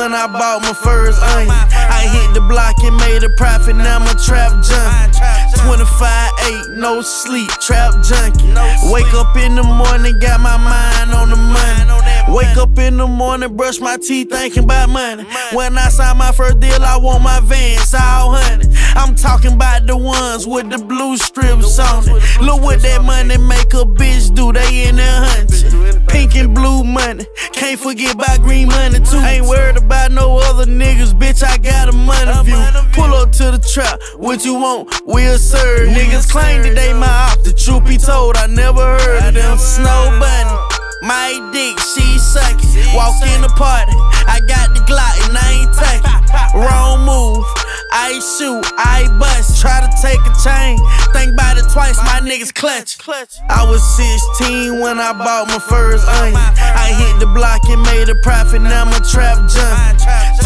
when I bought my first onion. I hit the block and made a profit, now I'm a trap junkie. 25/8, no sleep, trap junkie. Wake up in the morning, got my mind on the money. Wake up in the morning, brush my teeth, thinking about money. When I signed my first deal, I want my Vans all honey. I'm talking about the ones with the blue strips on it. Look what that money make a bitch do, they in there hunting. Pink and blue money, can't forget about green money too. Ain't worried about no other niggas, bitch, I got a money view. Pull up to the trap, what you want, we'll serve. Niggas claim that they my op, the truth be told, I never heard of them. Snow Bunny, my dick, she suckin'. Walk in the party, I got the Glock and I ain't taking. Wrong move, I shoot, I bust. Try to take a chain, think about it twice, my niggas clutch. I was 16 when I bought my first onion. I hit the block and made a profit, now I'm a trap junkie.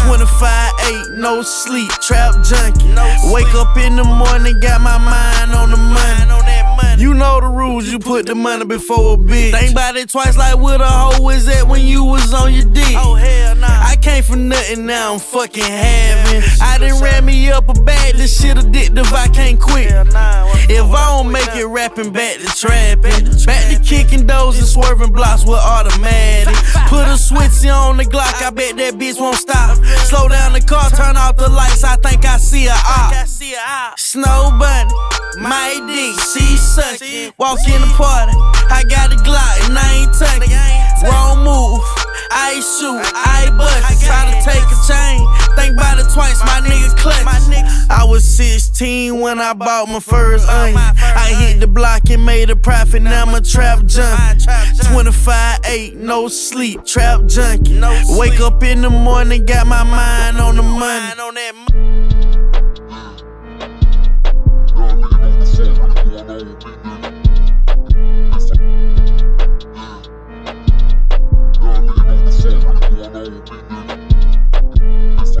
25/8, no sleep, trap junkie. Wake up in the morning, got my mind on the money. You know the rules, you put the money before a bitch. Think about it twice, like where the hoe was at when you was on your dick. Oh hell nah, I came for nothing, now I'm fucking having. I done ran me up a bag, this shit addictive, I can't quit. If I don't make it rapping, back to trapping. Back to kicking doors and swerving blocks with automatic. Put a switch on the Glock, I bet that bitch won't stop. Slow down the car, turn off the lights, I think I see a op. Snow Bunny, my dick, she suckin'. Walk in the party, I got a Glock and I ain't tuckin'. Wrong move, I shoot, I bust. Try to take a chain, think about it twice, my niggas clutch. I was 16 when I bought my first onion. I hit the block and made a profit, now I'm a trap junkie. 25/8, no sleep, trap junkie. Wake up in the morning, got my mind on the money. Y'all niggas know the phone when it going on with me.